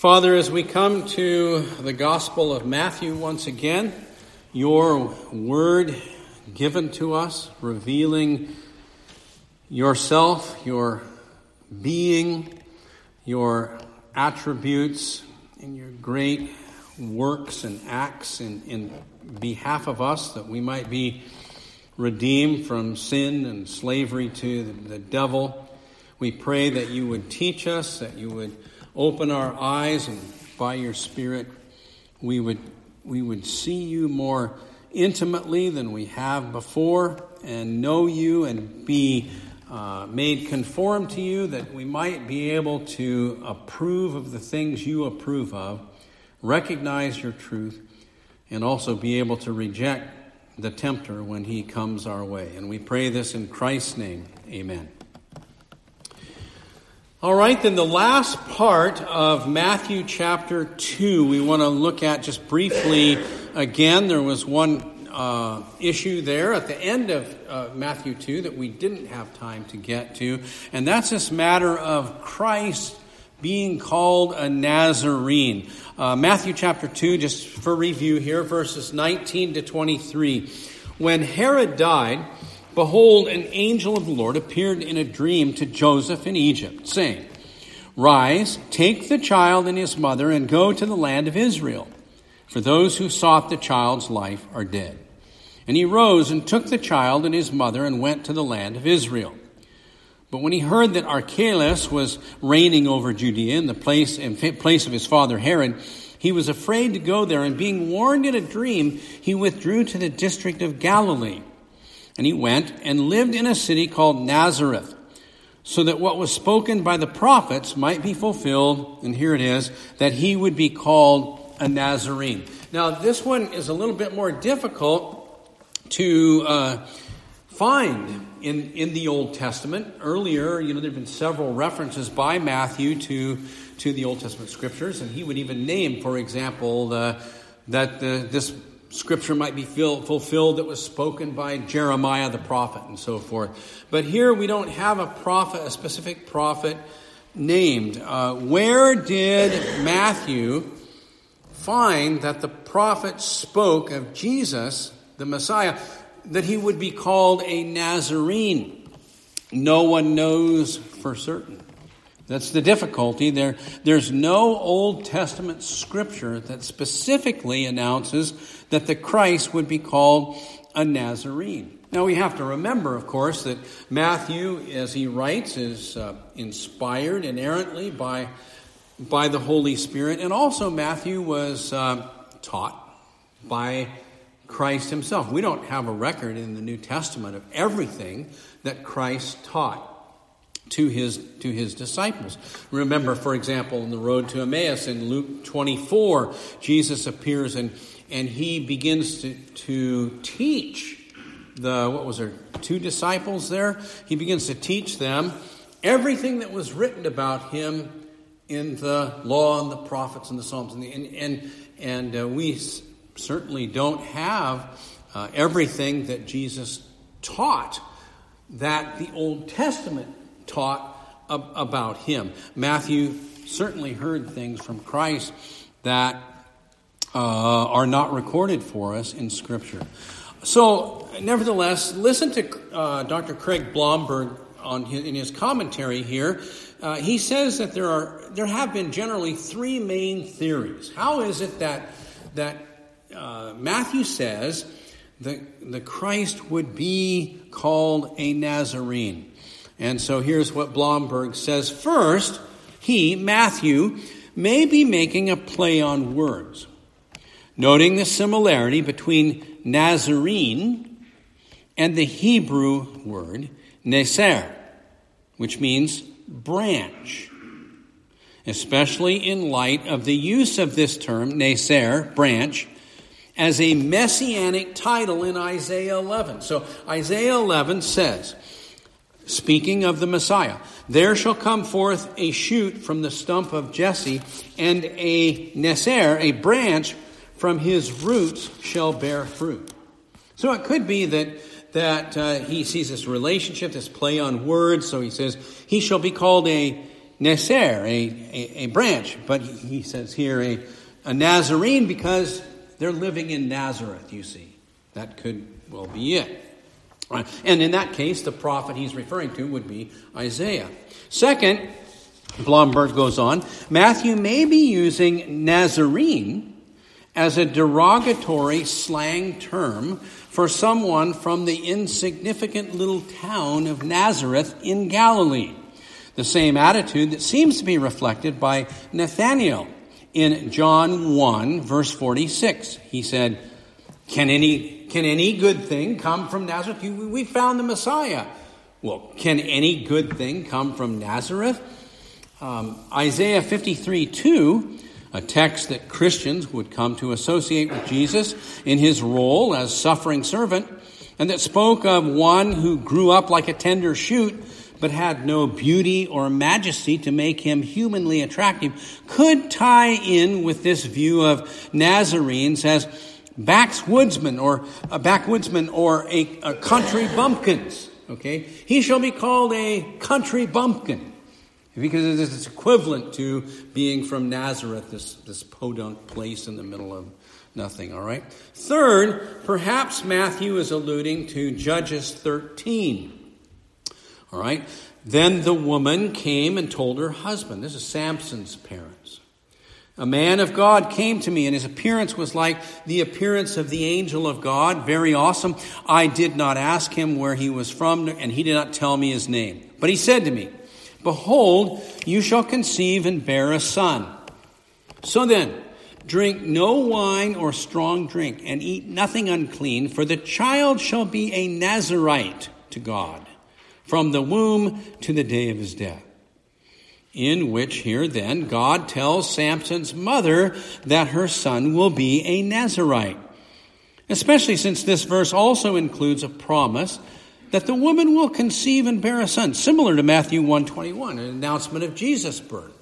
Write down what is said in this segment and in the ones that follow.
Father, as we come to the Gospel of Matthew once again, your word given to us, revealing yourself, your being, your attributes, and your great works and acts in behalf of us, that we might be redeemed from sin and slavery to the devil. We pray that you would teach us, that you would open our eyes, and by your Spirit we would see you more intimately than we have before, and know you and be made conform to you, that we might be able to approve of the things you approve of, recognize your truth, and also be able to reject the tempter when he comes our way. And we pray this in Christ's name. Amen. All right, then the last part of Matthew chapter 2 we want to look at just briefly again. There was one issue there at the end of Matthew 2 that we didn't have time to get to, and that's this matter of Christ being called a Nazarene. Matthew chapter 2, just for review here, verses 19 to 23. When Herod died, behold, an angel of the Lord appeared in a dream to Joseph in Egypt, saying, "Rise, take the child and his mother, and go to the land of Israel, for those who sought the child's life are dead." And he rose and took the child and his mother and went to the land of Israel. But when he heard that Archelaus was reigning over Judea in place of his father Herod, he was afraid to go there, and being warned in a dream, he withdrew to the district of Galilee. And he went and lived in a city called Nazareth, so that what was spoken by the prophets might be fulfilled, and here it is, that he would be called a Nazarene. Now, this one is a little bit more difficult to find in the Old Testament. Earlier, there have been several references by Matthew to the Old Testament scriptures, and he would even name, for example, this scripture might be fulfilled that was spoken by Jeremiah the prophet and so forth. But here we don't have a specific prophet named. Where did Matthew find that the prophet spoke of Jesus, the Messiah, that he would be called a Nazarene? No one knows for certain. That's the difficulty. There's no Old Testament scripture that specifically announces that the Christ would be called a Nazarene. Now we have to remember, of course, that Matthew, as he writes, is inspired inerrantly by the Holy Spirit. And also Matthew was taught by Christ himself. We don't have a record in the New Testament of everything that Christ taught to his disciples. Remember, for example, on the road to Emmaus in Luke 24, Jesus appears and he begins to teach two disciples there? He begins to teach them everything that was written about him in the law and the prophets and the Psalms. And we certainly don't have everything that Jesus taught that the Old Testament taught about him. Matthew certainly heard things from Christ that are not recorded for us in Scripture. So, nevertheless, listen to Dr. Craig Blomberg in his commentary here. He says that there have been generally three main theories. How is it that Matthew says the Christ would be called a Nazarene? And so here's what Blomberg says. First, Matthew, may be making a play on words, noting the similarity between Nazarene and the Hebrew word neser, which means branch, especially in light of the use of this term, neser, branch, as a messianic title in Isaiah 11. So Isaiah 11 says, speaking of the Messiah, "There shall come forth a shoot from the stump of Jesse, and a neser, a branch, from his roots shall bear fruit." So it could be that he sees this relationship, this play on words. So he says, he shall be called a Neser, a branch. But he says here a Nazarene because they're living in Nazareth, you see. That could well be it. And in that case, the prophet he's referring to would be Isaiah. Second, Blomberg goes on, Matthew may be using Nazarene as a derogatory slang term for someone from the insignificant little town of Nazareth in Galilee. The same attitude that seems to be reflected by Nathanael in John 1, verse 46. He said, Can any good thing come from Nazareth? We found the Messiah. Well, can any good thing come from Nazareth? Isaiah 53:2, a text that Christians would come to associate with Jesus in his role as suffering servant, and that spoke of one who grew up like a tender shoot, but had no beauty or majesty to make him humanly attractive, could tie in with this view of Nazarenes as backwoodsmen or a country bumpkins. Okay, he shall be called a country bumpkin because it's equivalent to being from Nazareth, this podunk place in the middle of nothing. All right. Third, perhaps Matthew is alluding to Judges 13. All right. Then the woman came and told her husband. This is Samson's parents. A man of God came to me, and his appearance was like the appearance of the angel of God, very awesome. I did not ask him where he was from, and he did not tell me his name. But he said to me, Behold, you shall conceive and bear a son. So then, drink no wine or strong drink, and eat nothing unclean, for the child shall be a Nazarite to God, from the womb to the day of his death. In which here then God tells Samson's mother that her son will be a Nazarite. Especially since this verse also includes a promise that the woman will conceive and bear a son, similar to Matthew 1:21, an announcement of Jesus' birth.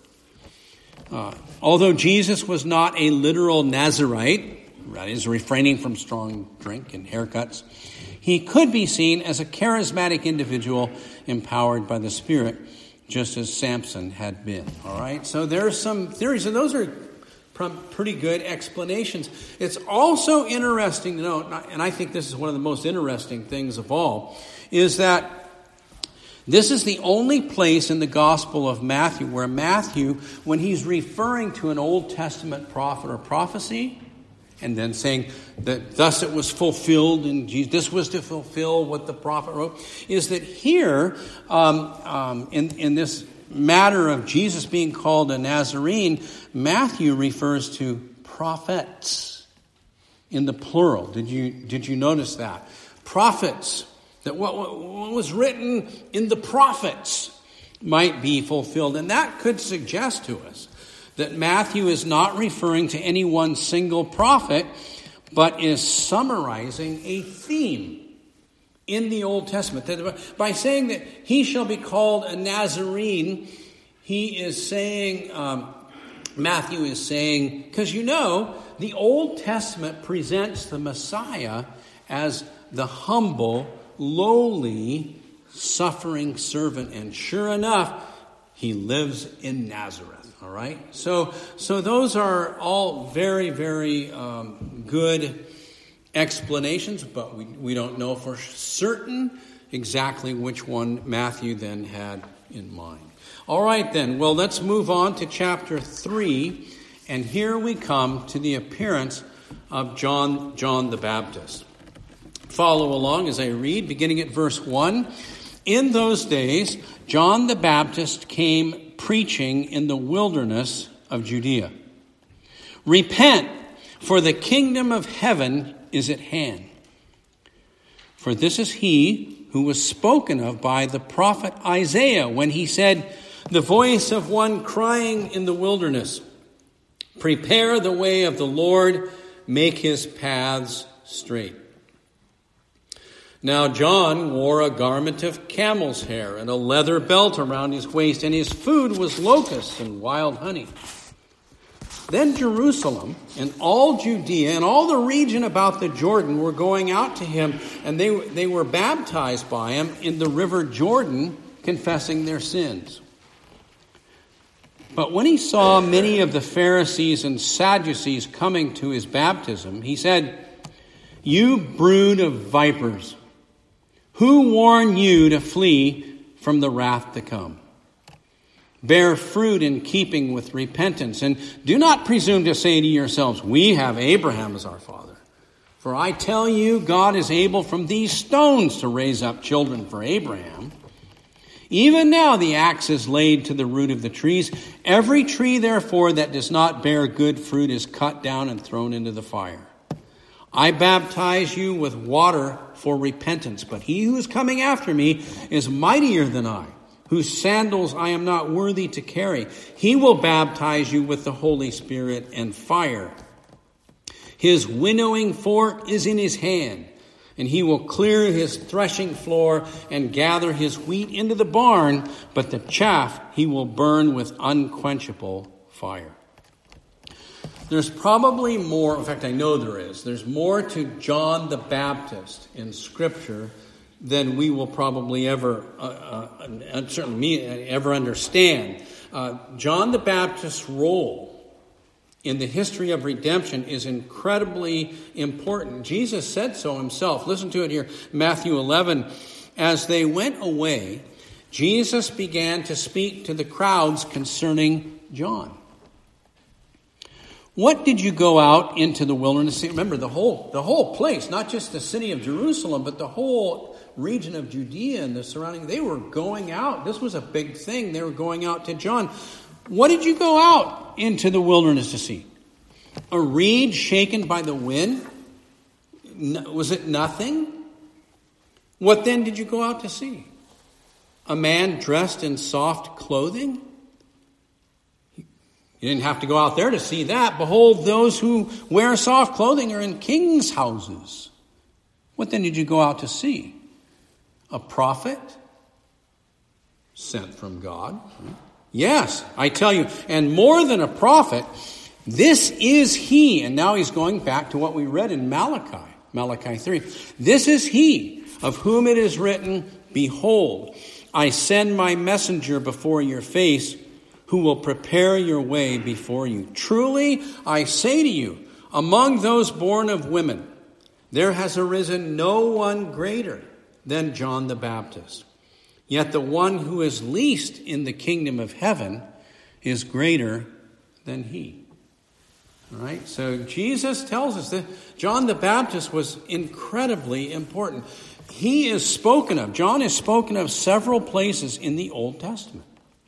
Although Jesus was not a literal Nazarite, that is, refraining from strong drink and haircuts, he could be seen as a charismatic individual empowered by the Spirit, just as Samson had been. All right, so there's some theories, and those are pretty good explanations. It's also interesting to note, and I think this is one of the most interesting things of all, is that this is the only place in the Gospel of Matthew where Matthew, when he's referring to an Old Testament prophet or prophecy, and then saying that thus it was fulfilled, and this was to fulfill what the prophet wrote, is that here, in this matter of Jesus being called a Nazarene, Matthew refers to prophets in the plural. Did you notice that? Prophets, that what was written in the prophets might be fulfilled. And that could suggest to us that Matthew is not referring to any one single prophet, but is summarizing a theme in the Old Testament. That by saying that he shall be called a Nazarene, he is saying, Matthew is saying, because the Old Testament presents the Messiah as the humble, lowly, suffering servant. And sure enough, he lives in Nazareth. All right, so those are all very, very good explanations, but we don't know for certain exactly which one Matthew then had in mind. All right, then. Well, let's move on to chapter 3, and here we come to the appearance of John the Baptist. Follow along as I read, beginning at verse 1. In those days, John the Baptist came preaching in the wilderness of Judea. Repent, for the kingdom of heaven is at hand. For this is he who was spoken of by the prophet Isaiah when he said, the voice of one crying in the wilderness, prepare the way of the Lord, make his paths straight. Now John wore a garment of camel's hair and a leather belt around his waist, and his food was locusts and wild honey. Then Jerusalem and all Judea and all the region about the Jordan were going out to him, and they were baptized by him in the river Jordan, confessing their sins. But when he saw many of the Pharisees and Sadducees coming to his baptism, he said, "You brood of vipers, who warned you to flee from the wrath to come? Bear fruit in keeping with repentance, and do not presume to say to yourselves, 'We have Abraham as our father.' For I tell you, God is able from these stones to raise up children for Abraham. Even now the axe is laid to the root of the trees. Every tree, therefore, that does not bear good fruit is cut down and thrown into the fire. I baptize you with water for repentance, but he who is coming after me is mightier than I, whose sandals I am not worthy to carry. He will baptize you with the Holy Spirit and fire. His winnowing fork is in his hand, and he will clear his threshing floor and gather his wheat into the barn, but the chaff he will burn with unquenchable fire." There's probably more, in fact I know there is, there's more to John the Baptist in Scripture than we will probably ever, certainly me, ever understand. John the Baptist's role in the history of redemption is incredibly important. Jesus said so himself. Listen to it here, Matthew 11. As they went away, Jesus began to speak to the crowds concerning John. "What did you go out into the wilderness?" Remember, the whole place, not just the city of Jerusalem, but the whole region of Judea and the surrounding, they were going out. This was a big thing. They were going out to John. "What did you go out into the wilderness to see? A reed shaken by the wind? Was it nothing? What then did you go out to see? A man dressed in soft clothing? You didn't have to go out there to see that. Behold, those who wear soft clothing are in kings' houses. What then did you go out to see? A prophet sent from God? Yes, I tell you, and more than a prophet, this is he." And now he's going back to what we read in Malachi 3. "This is he of whom it is written, 'Behold, I send my messenger before your face, who will prepare your way before you.' Truly, I say to you, among those born of women, there has arisen no one greater than John the Baptist. Yet the one who is least in the kingdom of heaven is greater than he." All right, so Jesus tells us that John the Baptist was incredibly important. He is spoken of. John is spoken of several places in the Old Testament.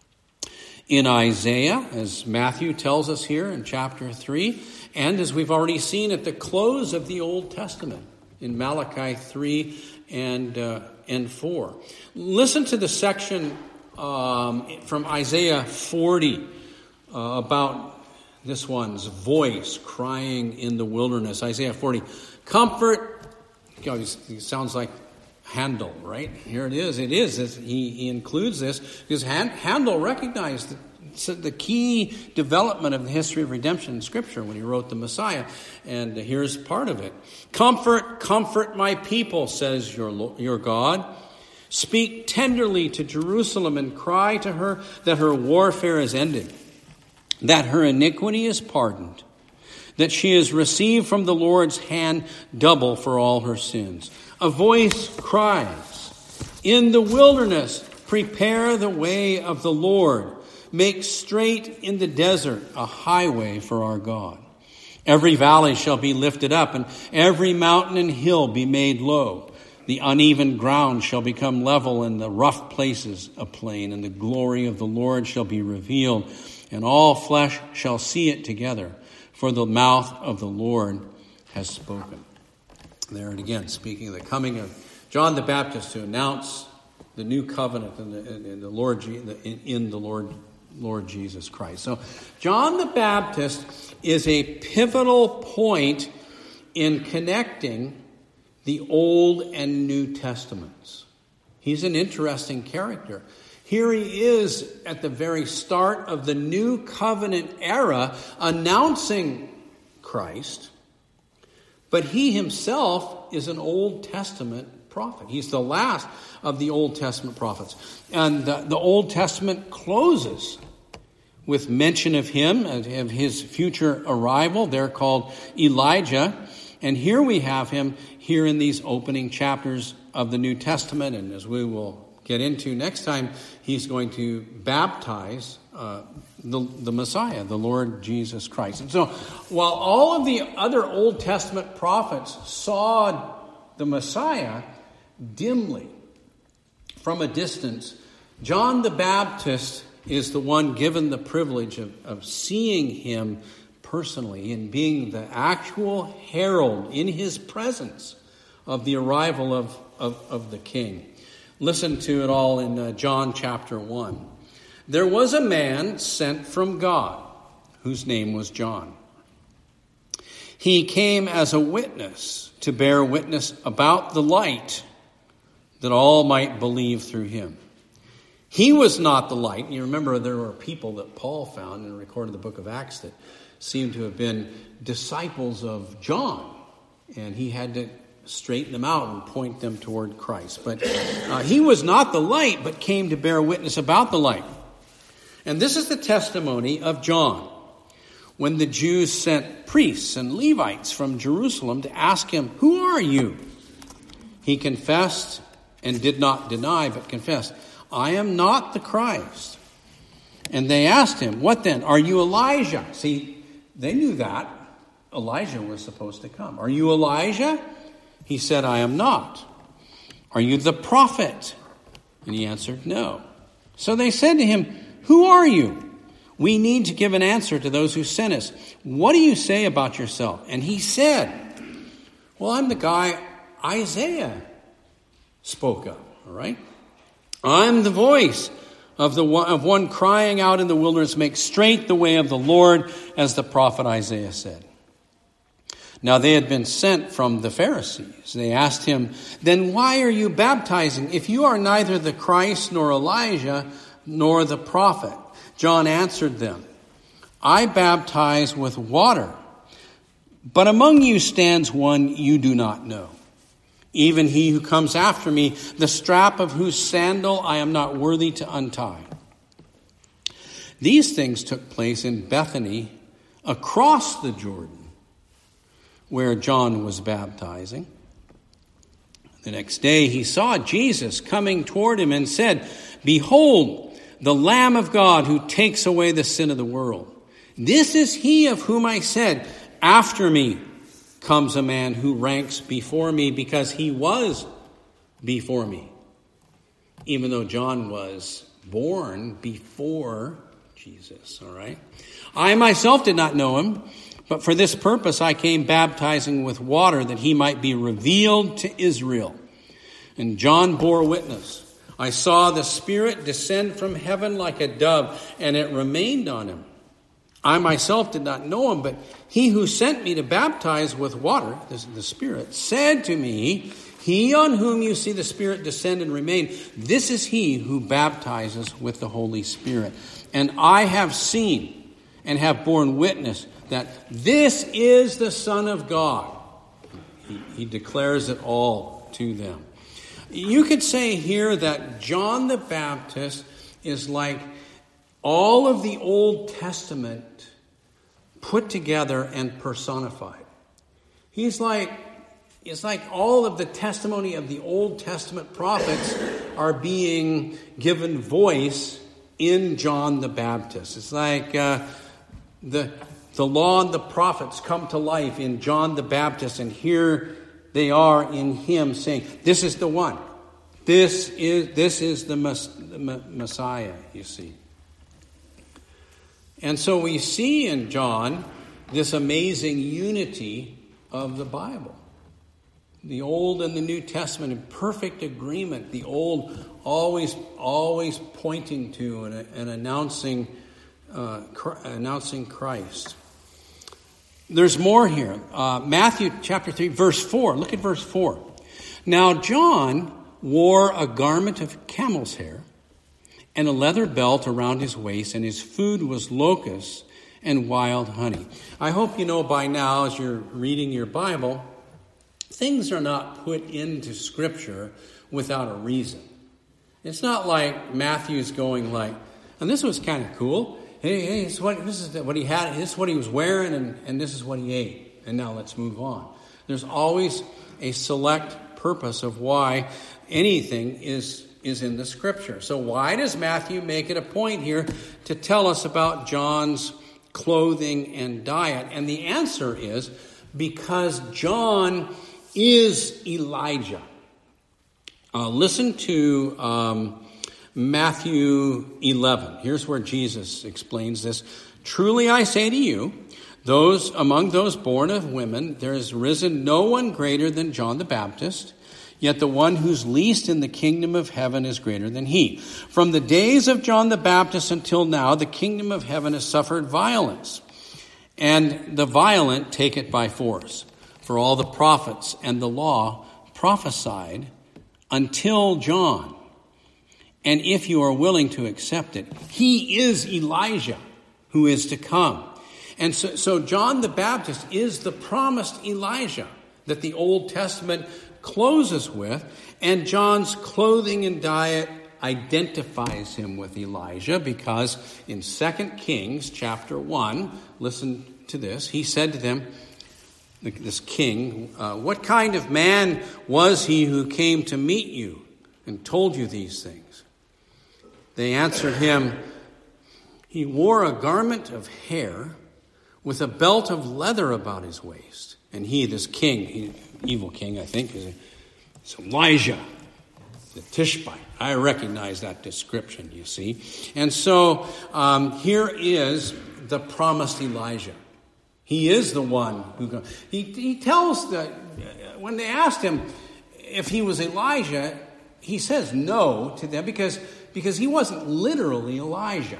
In Isaiah, as Matthew tells us here in chapter 3, and as we've already seen at the close of the Old Testament in Malachi 3 and 4. Listen to the section from Isaiah 40 about this one's voice crying in the wilderness. Isaiah 40. "Comfort," he sounds like Handel, right? Here it is. It is. He includes this because Handel recognized the key development of the history of redemption in Scripture when he wrote the Messiah. And here's part of it. "Comfort, comfort my people, says your God. Speak tenderly to Jerusalem and cry to her that her warfare is ended, that her iniquity is pardoned, that she has received from the Lord's hand double for all her sins." A voice cries, "In the wilderness, prepare the way of the Lord. Make straight in the desert a highway for our God. Every valley shall be lifted up, and every mountain and hill be made low. The uneven ground shall become level, and the rough places a plain, and the glory of the Lord shall be revealed, and all flesh shall see it together, for the mouth of the Lord has spoken." There it again, speaking of the coming of John the Baptist to announce the new covenant in the Lord Jesus Christ. So John the Baptist is a pivotal point in connecting the Old and New Testaments. He's an interesting character. Here he is at the very start of the new covenant era announcing Christ, but he himself is an Old Testament prophet. He's the last of the Old Testament prophets. And the Old Testament closes with mention of him, of his future arrival. They're called Elijah. And here we have him here in these opening chapters of the New Testament. And as we will get into next time, he's going to baptize the Messiah, the Lord Jesus Christ. And so while all of the other Old Testament prophets saw the Messiah dimly from a distance, John the Baptist is the one given the privilege of seeing him personally and being the actual herald in his presence of the arrival of the King. Listen to it all in John chapter 1. There was a man sent from God whose name was John. He came as a witness to bear witness about the light, that all might believe through him. He was not the light. You remember there were people that Paul found and recorded the book of Acts that seemed to have been disciples of John. And he had to straighten them out and point them toward Christ. But he was not the light, but came to bear witness about the light. And this is the testimony of John. When the Jews sent priests and Levites from Jerusalem to ask him, "Who are you?" He confessed and did not deny, but confessed, "I am not the Christ." And they asked him, "What then? Are you Elijah?" See, they knew that Elijah was supposed to come. "Are you Elijah?" He said, "I am not." "Are you the prophet?" And he answered, "No." So they said to him, "Who are you? We need to give an answer to those who sent us. What do you say about yourself?" And he said, "Well, I'm the guy Isaiah spoke of." All right? "I'm the voice of one crying out in the wilderness, make straight the way of the Lord, as the prophet Isaiah said." Now they had been sent from the Pharisees. They asked him, "Then why are you baptizing if you are neither the Christ nor Elijah nor the prophet?" John answered them, "I baptize with water, but among you stands one you do not know, even he who comes after me, the strap of whose sandal I am not worthy to untie." These things took place in Bethany, across the Jordan, where John was baptizing. The next day he saw Jesus coming toward him and said, "Behold, the Lamb of God who takes away the sin of the world. This is he of whom I said, 'After me comes a man who ranks before me, because he was before me,'" even though John was born before Jesus. All right. "I myself did not know him, but for this purpose I came baptizing with water, that he might be revealed to Israel." And John bore witness, "I saw the Spirit descend from heaven like a dove, and it remained on him. I myself did not know him, but he who sent me to baptize with water," this is the Spirit, "said to me, 'He on whom you see the Spirit descend and remain, this is he who baptizes with the Holy Spirit. And I have seen and have borne witness that this is the Son of God.'" He declares it all to them. You could say here that John the Baptist is like all of the Old Testament put together and personified. It's like all of the testimony of the Old Testament prophets are being given voice in John the Baptist. It's like the law and the prophets come to life in John the Baptist, and here they are in him saying, "This is the one. This is the Messiah," you see. And so we see in John this amazing unity of the Bible. The Old and the New Testament in perfect agreement. The Old always pointing to and announcing Christ. There's more here. Matthew chapter 3, verse 4. Look at verse 4. "Now John wore a garment of camel's hair and a leather belt around his waist, and his food was locusts and wild honey." I hope you know by now, as you're reading your Bible, things are not put into Scripture without a reason. It's not like Matthew's going like, and this was kind of cool, Hey, this is what he had, this is what he was wearing, and this is what he ate. And now let's move on. There's always a select purpose of why anything is in the Scripture. So why does Matthew make it a point here to tell us about John's clothing and diet? And the answer is because John is Elijah. Listen to Matthew 11. Here's where Jesus explains this. Truly I say to you, among those born of women, there has risen no one greater than John the Baptist, yet the one who's least in the kingdom of heaven is greater than he. From the days of John the Baptist until now, the kingdom of heaven has suffered violence, and the violent take it by force. For all the prophets and the law prophesied until John. And if you are willing to accept it, he is Elijah who is to come. And so John the Baptist is the promised Elijah that the Old Testament closes with, and John's clothing and diet identifies him with Elijah because in 2 Kings chapter 1, listen to this, he said to them, this king, what kind of man was he who came to meet you and told you these things? They answered him, he wore a garment of hair with a belt of leather about his waist. And he, this king, evil king, I think, is Elijah, the Tishbite. I recognize that description, you see. And so here is the promised Elijah. He is the one who he tells that when they asked him if he was Elijah, he says no to them because he wasn't literally Elijah.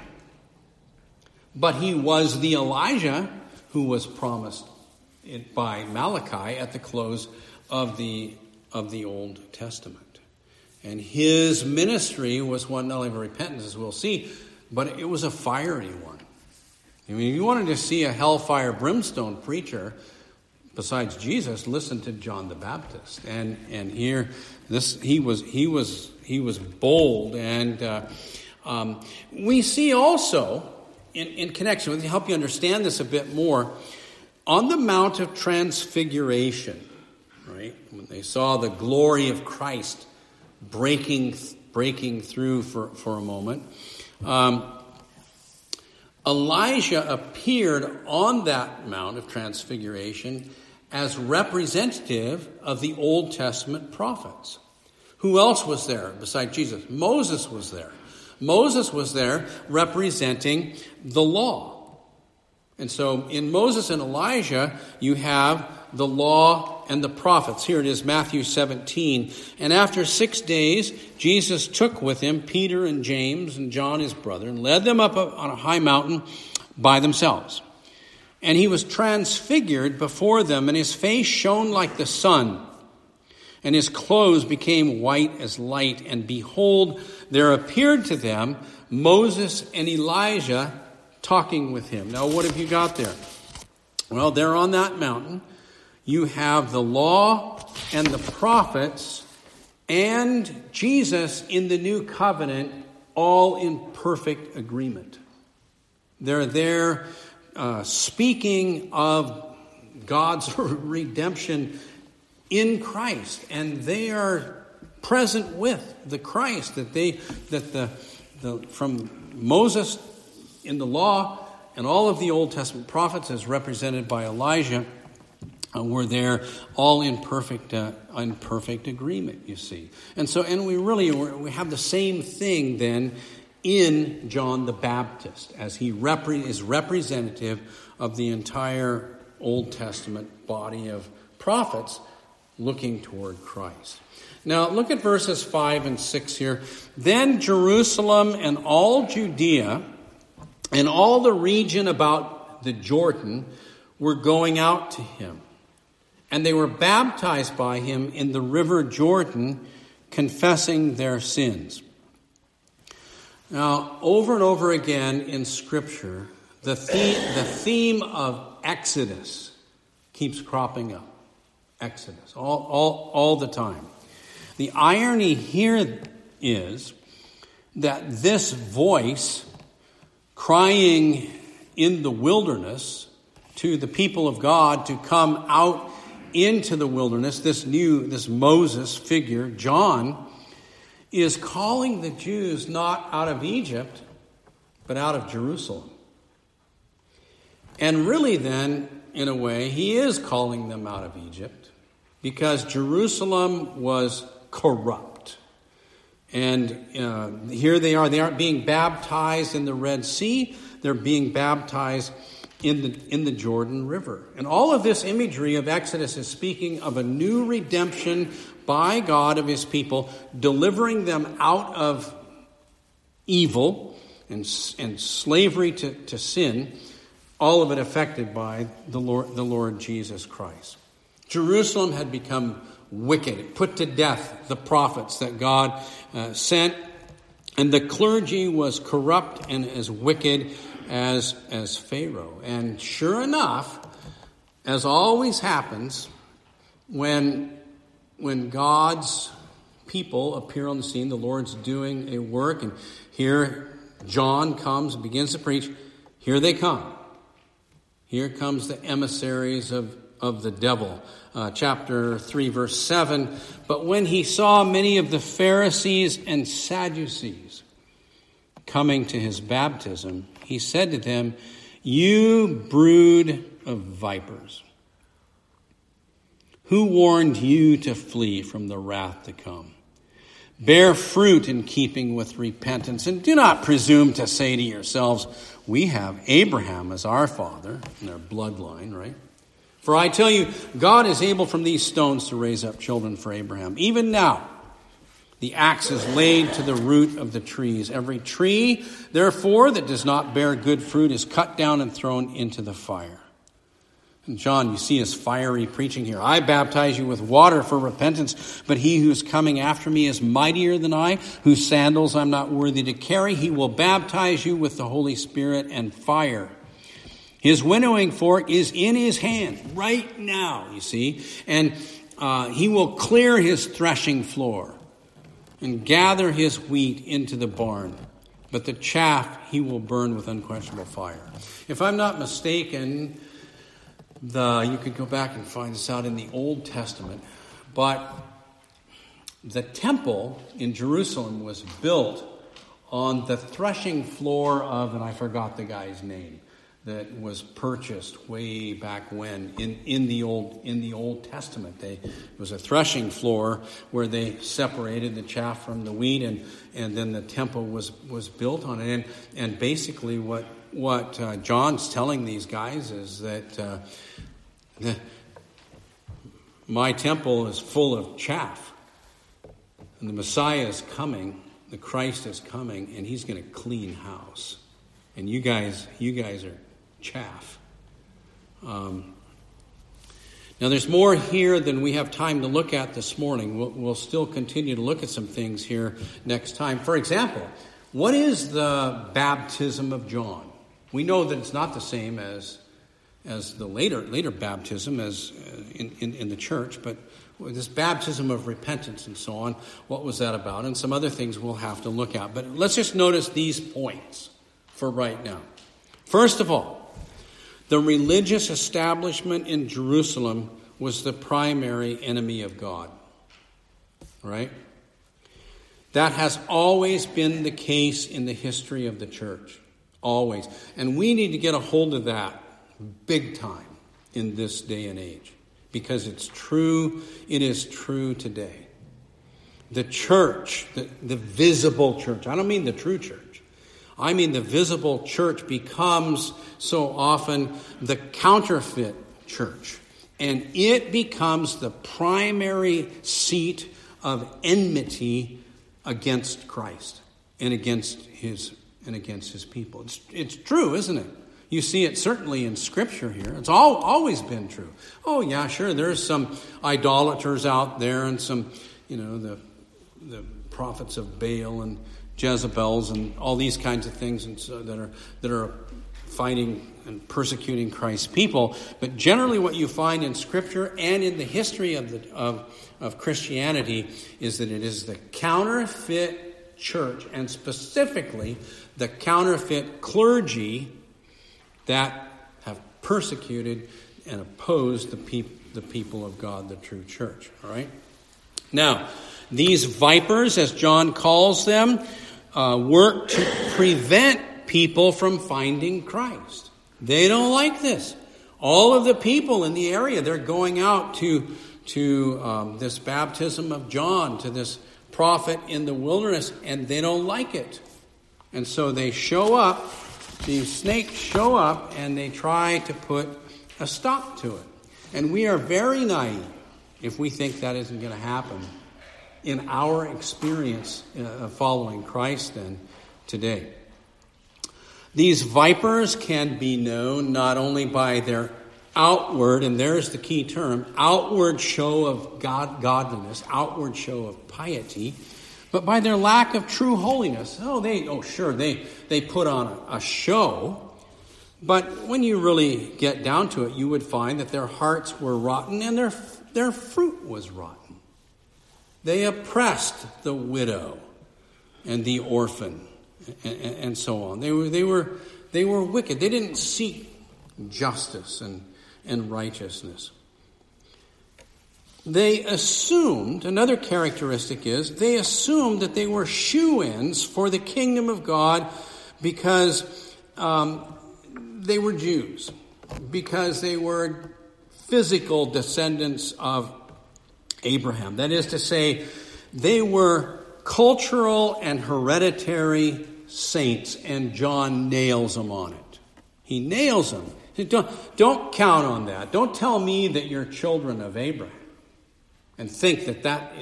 But he was the Elijah who was promised by Malachi at the close of the Old Testament. And his ministry was one not only of repentance, as we'll see, but it was a fiery one. I mean, if you wanted to see a hellfire brimstone preacher besides Jesus, listen to John the Baptist. And here, he was bold, and we see also in connection, to help you understand this a bit more, on the Mount of Transfiguration, right? When they saw the glory of Christ breaking through for a moment, Elijah appeared on that Mount of Transfiguration as representative of the Old Testament prophets. Who else was there besides Jesus? Moses was there. Moses was there representing the law. And so in Moses and Elijah, you have the law and the prophets. Here it is, Matthew 17. And after 6 days, Jesus took with him Peter and James and John his brother and led them up on a high mountain by themselves. And he was transfigured before them, and his face shone like the sun, and his clothes became white as light. And behold, there appeared to them Moses and Elijah talking with him. Now, what have you got there? Well, there on that mountain, you have the law and the prophets and Jesus in the new covenant, all in perfect agreement. They're there speaking of God's redemption in Christ, and they are present with the Christ from Moses in the law and all of the Old Testament prophets as represented by Elijah were there all in perfect agreement, you see. And we have the same thing then in John the Baptist, as he is representative of the entire Old Testament body of prophets looking toward Christ. Now, look at verses 5 and 6 here. Then Jerusalem and all Judea and all the region about the Jordan were going out to him. And they were baptized by him in the river Jordan, confessing their sins. Now, over and over again in Scripture, the theme of Exodus keeps cropping up. Exodus, all the time. The irony here is that this voice crying in the wilderness to the people of God to come out into the wilderness, this Moses figure, John, is calling the Jews not out of Egypt, but out of Jerusalem. And really then, in a way, he is calling them out of Egypt because Jerusalem was corrupt. And here they are. They aren't being baptized in the Red Sea. They're being baptized in the Jordan River. And all of this imagery of Exodus is speaking of a new redemption by God of his people, delivering them out of evil and slavery to sin, all of it affected by the Lord Jesus Christ. Jerusalem had become wicked. It put to death the prophets that God sent, and the clergy was corrupt and as wicked as Pharaoh. And sure enough, as always happens, when God's people appear on the scene, the Lord's doing a work, and here John comes and begins to preach. Here they come. Here comes the emissaries of the devil. Chapter 3, verse 7. But when he saw many of the Pharisees and Sadducees coming to his baptism, he said to them, "You brood of vipers, who warned you to flee from the wrath to come? Bear fruit in keeping with repentance, and do not presume to say to yourselves, 'We have Abraham as our father,'" in their bloodline, right? "For I tell you, God is able from these stones to raise up children for Abraham. Even now, the axe is laid to the root of the trees. Every tree, therefore, that does not bear good fruit is cut down and thrown into the fire." And John, you see his fiery preaching here. "I baptize you with water for repentance, but he who is coming after me is mightier than I, whose sandals I'm not worthy to carry. He will baptize you with the Holy Spirit and fire. His winnowing fork is in his hand right now," you see, "and he will clear his threshing floor and gather his wheat into the barn, but the chaff he will burn with unquenchable fire." If I'm not mistaken, you could go back and find this out in the Old Testament, but the temple in Jerusalem was built on the threshing floor of, and I forgot the guy's name, that was purchased way back when in the Old Testament. It was a threshing floor where they separated the chaff from the wheat, and then the temple was built on it. And basically what John's telling these guys is that my temple is full of chaff, and the Messiah is coming, the Christ is coming, and he's going to clean house. And you guys are chaff. Now there's more here than we have time to look at this morning. We'll still continue to look at some things here next time. For example, what is the baptism of John? We know that it's not the same as the later baptism as in the church, but this baptism of repentance and so on, what was that about? And some other things we'll have to look at. But let's just notice these points for right now. First of all, the religious establishment in Jerusalem was the primary enemy of God. Right? That has always been the case in the history of the church. Always. And we need to get a hold of that big time in this day and age. Because it's true. It is true today. The church, the visible church. I don't mean the true church. I mean the visible church becomes so often the counterfeit church. And it becomes the primary seat of enmity against Christ and against his people. It's true, isn't it? You see it certainly in Scripture here. It's always been true. Oh, yeah, sure, there's some idolaters out there and some, the prophets of Baal and Jezebels and all these kinds of things and so that are fighting and persecuting Christ's people. But generally what you find in Scripture and in the history of Christianity is that it is the counterfeit church, and specifically the counterfeit clergy that have persecuted and opposed the people of God, the true church. All right? Now, these vipers, as John calls them, work to prevent people from finding Christ. They don't like this. All of the people in the area, they're going out to this baptism of John, to this prophet in the wilderness, and they don't like it. And so they show up, these snakes show up, and they try to put a stop to it. And we are very naive if we think that isn't going to happen in our experience of following Christ then today. These vipers can be known not only by their outward, and there's the key term, outward show of godliness, outward show of piety, but by their lack of true holiness. They put on a show, but when you really get down to it, you would find that their hearts were rotten and their fruit was rotten. They oppressed the widow and the orphan, and so on. They were wicked. They didn't seek justice and righteousness. They assumed, another characteristic is, they assumed that they were shoo-ins for the kingdom of God because they were Jews, because they were physical descendants of Abraham. That is to say, they were cultural and hereditary saints, and John nails them on it. He nails them. Don't count on that. Don't tell me that you're children of Abraham and think that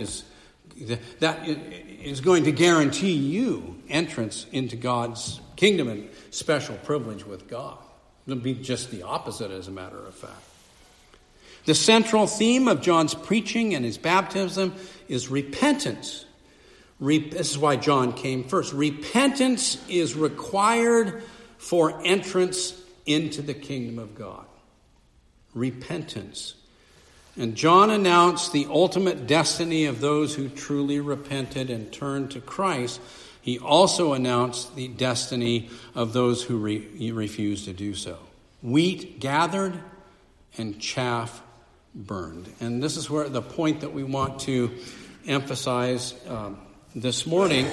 is going to guarantee you entrance into God's kingdom and special privilege with God. It'll be just the opposite, as a matter of fact. The central theme of John's preaching and his baptism is repentance. This is why John came first. Repentance is required for entrance into the kingdom of God. Repentance. And John announced the ultimate destiny of those who truly repented and turned to Christ. He also announced the destiny of those who refused to do so. Wheat gathered and chaff burned. And this is where the point that we want to emphasize this morning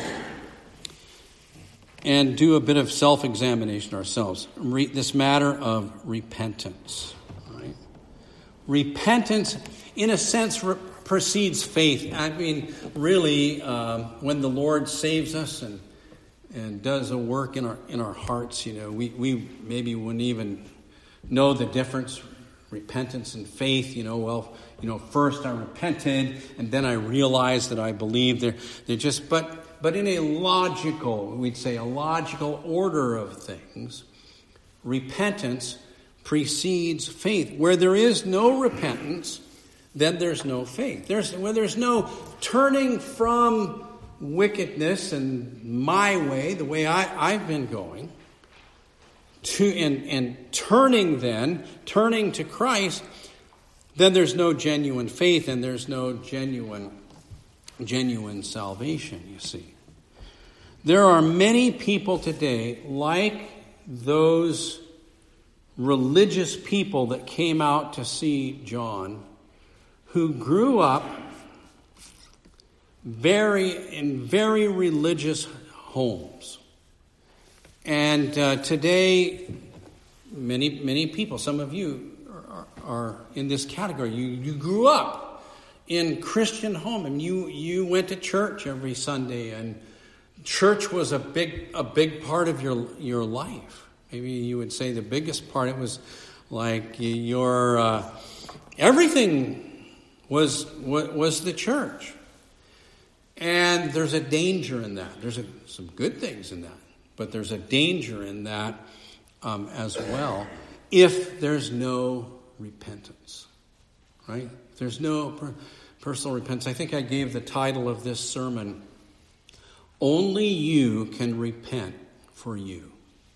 and do a bit of self-examination ourselves. This matter of repentance. Right? Repentance, in a sense, precedes faith. I mean, really, when the Lord saves us and does a work in our hearts, we maybe wouldn't even know the difference. Repentance and faith, first I repented and then I realized that I believed. They're just, but in a logical, we'd say a logical order of things, repentance precedes faith. Where there is no repentance, then there's no faith. Where there's no turning from wickedness and my way, the way I've been going, and turning to Christ, then there's no genuine faith and there's no genuine salvation, you see. There are many people today, like those religious people that came out to see John, who grew up in very religious homes. And today, many people, some of you are in this category. You grew up in Christian home, and you went to church every Sunday, and church was a big part of your life. Maybe you would say the biggest part. It was like your everything was the church. And there's a danger in that. There's some good things in that. But there's a danger in that as well if there's no repentance, right? If there's no personal repentance. I think I gave the title of this sermon, Only You Can Repent for You.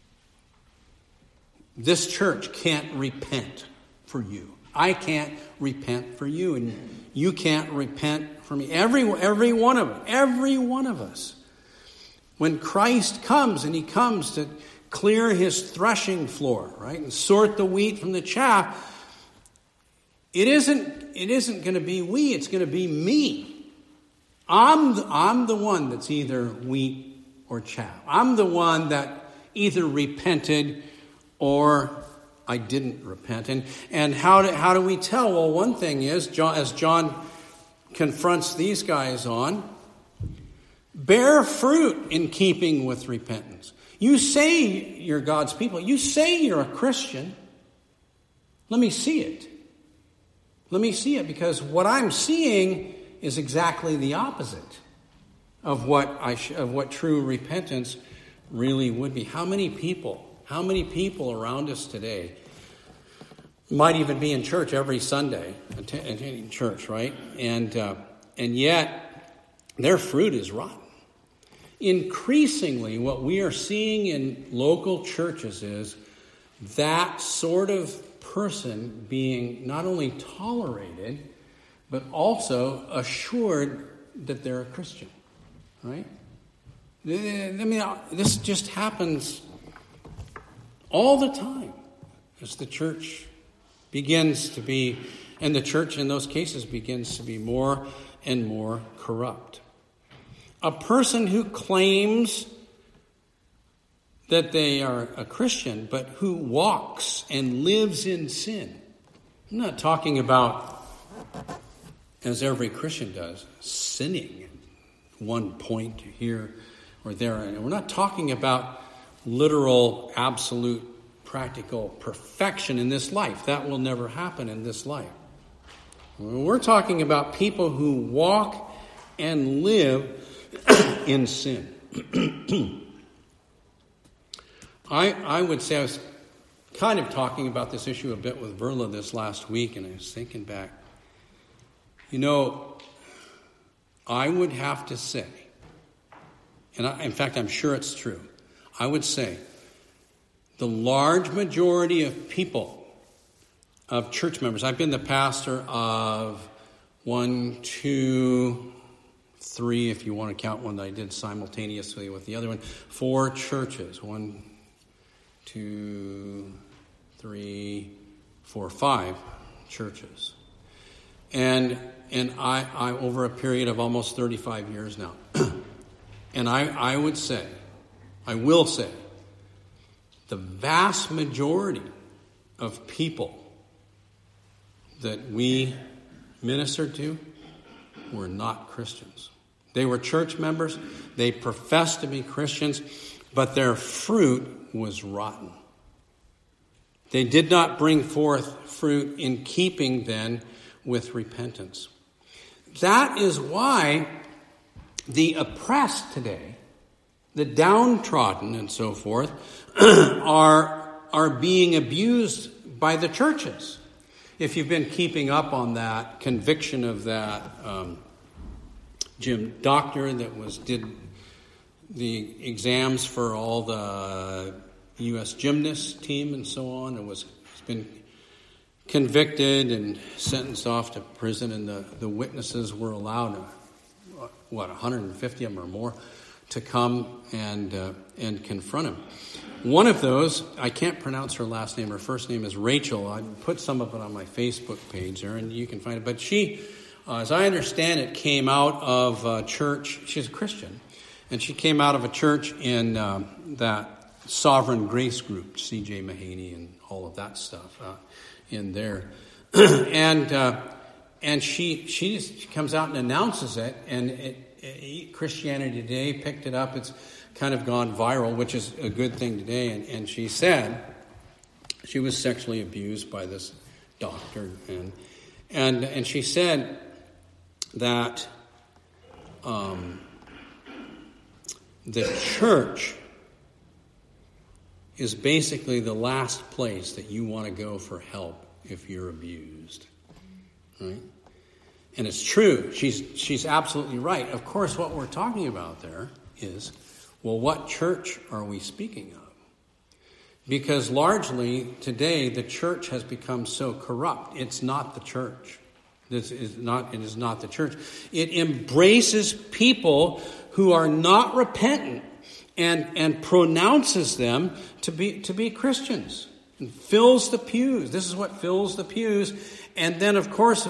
This church can't repent for you. I can't repent for you, and you can't repent for me. Every one of us When Christ comes, and he comes to clear his threshing floor, right, and sort the wheat from the chaff, it isn't going to be we, it's going to be me. I'm the one that's either wheat or chaff. I'm the one that either repented or I didn't repent. And how do we tell? Well, one thing is, as John confronts these guys on, bear fruit in keeping with repentance. You say you're God's people. You say you're a Christian. Let me see it. Let me see it, because what I'm seeing is exactly the opposite of what true repentance really would be. How many people around us today might even be in church every Sunday, attending church, right? And yet their fruit is rotten. Increasingly, what we are seeing in local churches is that sort of person being not only tolerated, but also assured that they're a Christian, right? I mean, this just happens all the time as the church begins to be, and the church in those cases begins to be more and more corrupt. A person who claims that they are a Christian, but who walks and lives in sin. I'm not talking about, as every Christian does, sinning at one point here or there. And we're not talking about literal, absolute, practical perfection in this life. That will never happen in this life. We're talking about people who walk and live in sin. I would say I was kind of talking about this issue a bit with Verla this last week, and I was thinking back. I would have to say, and in fact, I'm sure it's true, I would say the large majority of people, of church members, I've been the pastor of 1, 2, 3, if you want to count one that I did simultaneously with the other one, 4 churches, 1, 2, 3, 4, 5 churches. And I over a period of almost 35 years now. And I will say, the vast majority of people that we ministered to were not Christians. They were church members. They professed to be Christians, but their fruit was rotten. They did not bring forth fruit in keeping then with repentance. That is why the oppressed today, the downtrodden and so forth, are being abused by the churches. If you've been keeping up on that conviction of that Jim Doctor that did the exams for all the U.S. gymnast team and so on, and has been convicted and sentenced off to prison, and the witnesses were allowed, 150 of them or more, to come and confront him. One of those, I can't pronounce her last name. Her first name is Rachel. I put some of it on my Facebook page there, and you can find it. But she, as I understand it, came out of a church. She's a Christian, and she came out of a church in that Sovereign Grace group, C.J. Mahaney and all of that stuff in there. And she just comes out and announces it, and Christianity Today picked it up. It's kind of gone viral, which is a good thing today. And she said she was sexually abused by this doctor, and she said that the church is basically the last place that you want to go for help if you're abused, right? And it's true. She's absolutely right. Of course, what we're talking about there is, well, what church are we speaking of? Because largely today the church has become so corrupt. It's not the church. It is not the church. It embraces people who are not repentant, and pronounces them to be Christians. And fills the pews. This is what fills the pews. And then, of course,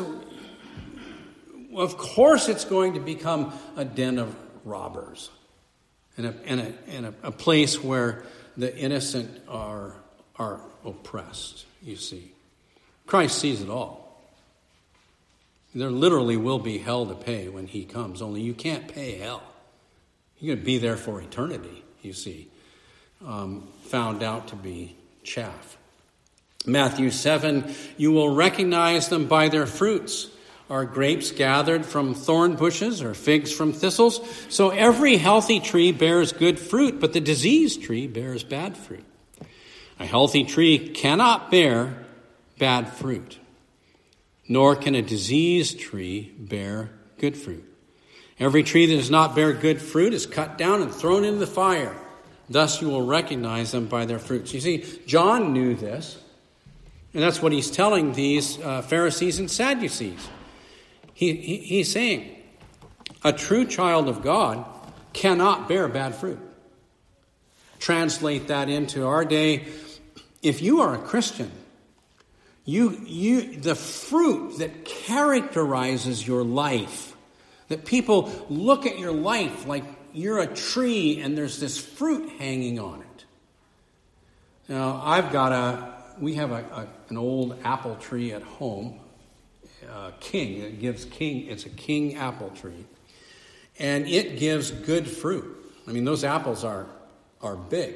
it's going to become a den of robbers. And a place where the innocent are oppressed, you see. Christ sees it all. There literally will be hell to pay when he comes, only you can't pay hell. You're going to be there for eternity, you see. Found out to be chaff. Matthew 7, you will recognize them by their fruits. Are grapes gathered from thorn bushes or figs from thistles? So every healthy tree bears good fruit, but the diseased tree bears bad fruit. A healthy tree cannot bear bad fruit, nor can a diseased tree bear good fruit. Every tree that does not bear good fruit is cut down and thrown into the fire. Thus you will recognize them by their fruits. You see, John knew this, and that's what he's telling these Pharisees and Sadducees. He's saying, a true child of God cannot bear bad fruit. Translate that into our day. If you are a Christian, the fruit that characterizes your life, that people look at your life like you're a tree and there's this fruit hanging on it. Now, we have an old apple tree at home, it's a king apple tree, and it gives good fruit. I mean, those apples are big.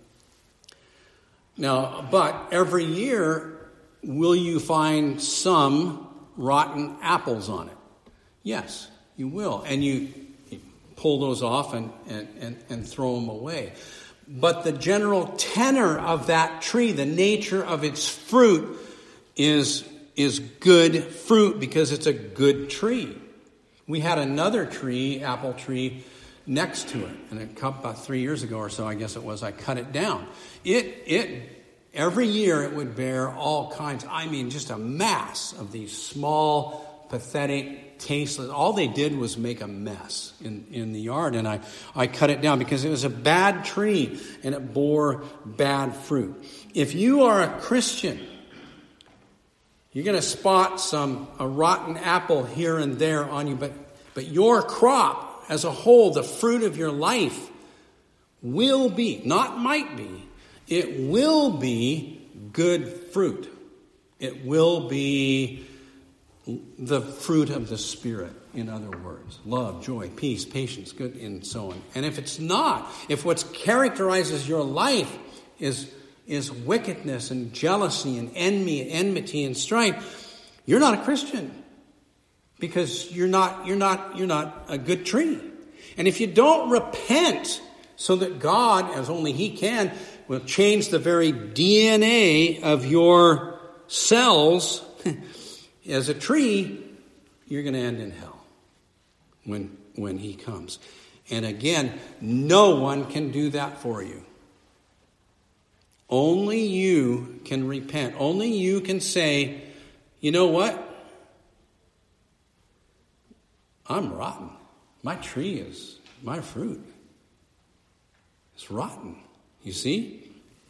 Now, but every year, will you find some rotten apples on it? Yes, you will. And you pull those off and throw them away. But the general tenor of that tree, the nature of its fruit, is good fruit because it's a good tree. We had another tree, apple tree, next to it. And about 3 years ago or so, I guess it was, I cut it down. Every year it would bear all kinds, just a mass of these small, pathetic, tasteless. All they did was make a mess in the yard. And I cut it down because it was a bad tree and it bore bad fruit. If you are a Christian, you're going to spot a rotten apple here and there on you, but your crop as a whole, the fruit of your life, will be, not might be, it will be good fruit. It will be the fruit of the Spirit, in other words. Love, joy, peace, patience, good, and so on. And if it's not, if what characterizes your life is wickedness and jealousy and enmity and strife, you're not a Christian. Because you're not a good tree. And if you don't repent so that God, as only He can, will change the very DNA of your cells as a tree, you're going to end in hell when He comes. And again, no one can do that for you. Only you can repent. Only you can say, you know what? I'm rotten. My fruit is rotten, you see?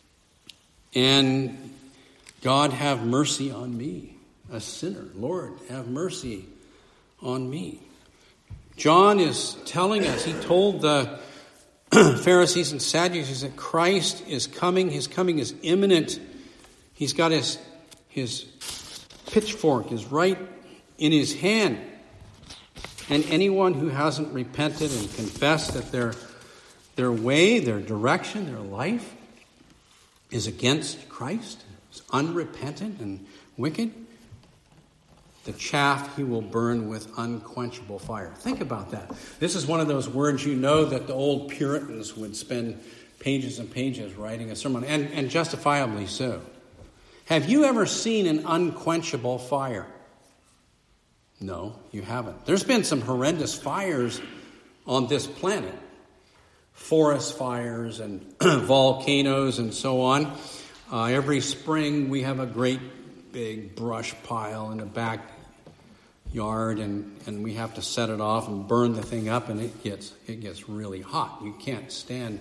And God, have mercy on me, a sinner. Lord, have mercy on me. John is telling us, he told the Pharisees and Sadducees that Christ is coming. His coming is imminent. He's got his pitchfork is right in his hand. And anyone who hasn't repented and confessed that their way, their direction, their life is against Christ, is unrepentant and wicked, the chaff He will burn with unquenchable fire. Think about that. This is one of those words that the old Puritans would spend pages and pages writing a sermon, and justifiably so. Have you ever seen an unquenchable fire? No, you haven't. There's been some horrendous fires on this planet. Forest fires and volcanoes and so on. Every spring we have a great big brush pile in the backyard and we have to set it off and burn the thing up, and it gets really hot. You can't stand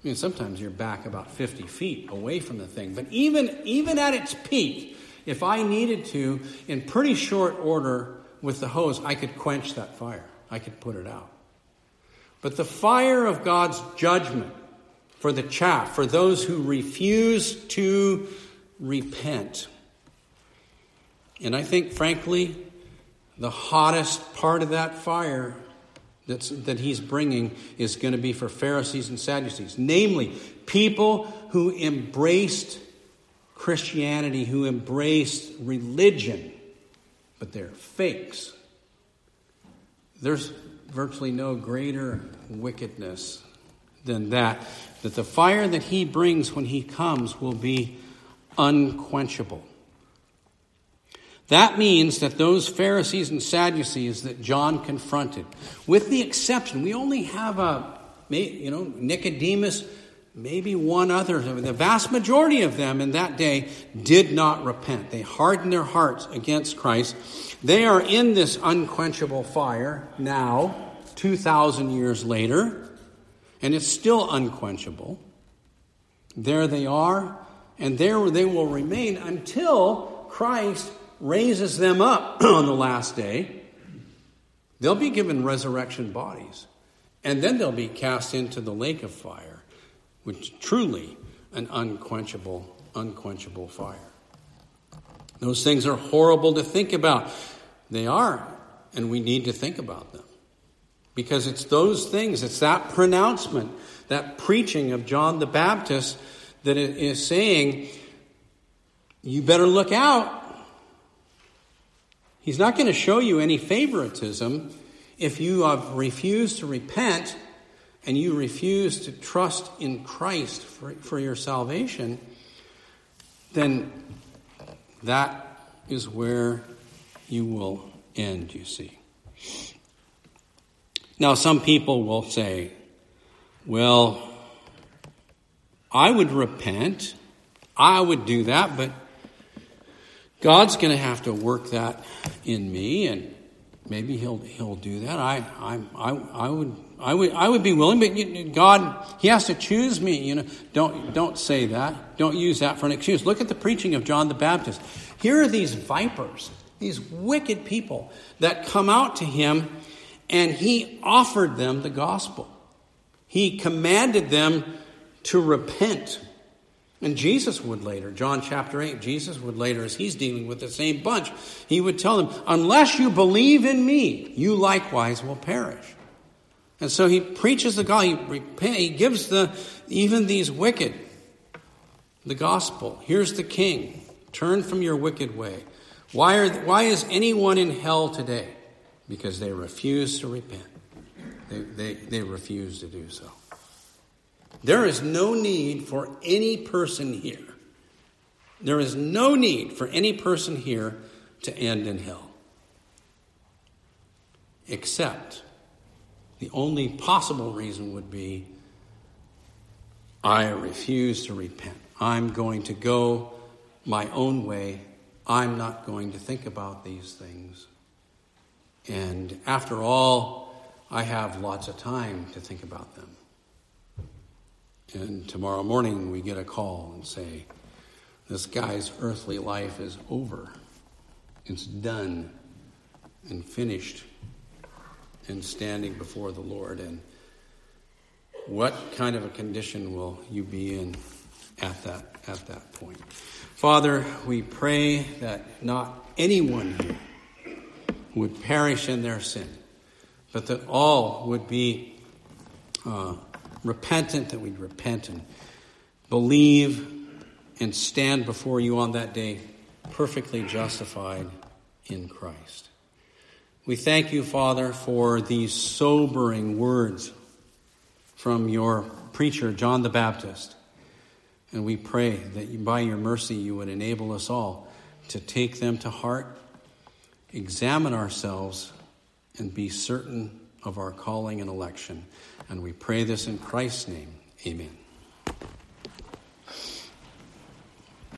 I mean, sometimes you're back about 50 feet away from the thing. But even at its peak, if I needed to, in pretty short order with the hose, I could quench that fire. I could put it out. But the fire of God's judgment for the chaff, for those who refuse to repent. And I think, frankly, the hottest part of that fire that he's bringing is going to be for Pharisees and Sadducees. Namely, people who embraced Christianity, who embraced religion, but they're fakes. There's virtually no greater wickedness than that the fire that he brings when he comes will be unquenchable. That means that those Pharisees and Sadducees that John confronted, with the exception, we only have Nicodemus, maybe one other. The vast majority of them in that day did not repent. They hardened their hearts against Christ. They are in this unquenchable fire now, 2,000 years later, and it's still unquenchable. There they are, and there they will remain until Christ raises them up on the last day. They'll be given resurrection bodies, and then they'll be cast into the lake of fire, which is truly an unquenchable fire. Those things are horrible to think about. They are, and we need to think about them. Because it's those things, it's that pronouncement, that preaching of John the Baptist that is saying, you better look out. He's not going to show you any favoritism if you have refused to repent and you refuse to trust in Christ for your salvation. Then that is where you will end, you see. Now, some people will say, well, I would repent. I would do that, but God's going to have to work that in me, and maybe He'll do that. I would be willing, but God, He has to choose me. Don't say that. Don't use that for an excuse. Look at the preaching of John the Baptist. Here are these vipers, these wicked people that come out to him, and he offered them the gospel. He commanded them to repent. And Jesus would later, John chapter 8, Jesus would later, as he's dealing with the same bunch, he would tell them, unless you believe in me, you likewise will perish. And so he preaches the gospel. He gives even these wicked the gospel. Here's the king. Turn from your wicked way. Why is anyone in hell today? Because they refuse to repent. They refuse to do so. There is no need for any person here. There is no need for any person here to end in hell. Except the only possible reason would be, I refuse to repent. I'm going to go my own way. I'm not going to think about these things. And after all, I have lots of time to think about them. And tomorrow morning we get a call and say, this guy's earthly life is over. It's done and finished and standing before the Lord. And what kind of a condition will you be in at that point? Father, we pray that not anyone here would perish in their sin, but that all would be repentant, that we'd repent and believe and stand before you on that day perfectly justified in Christ. We thank you, Father, for these sobering words from your preacher, John the Baptist. And we pray that by your mercy you would enable us all to take them to heart, examine ourselves, and be certain of our calling and election. And we pray this in Christ's name. Amen.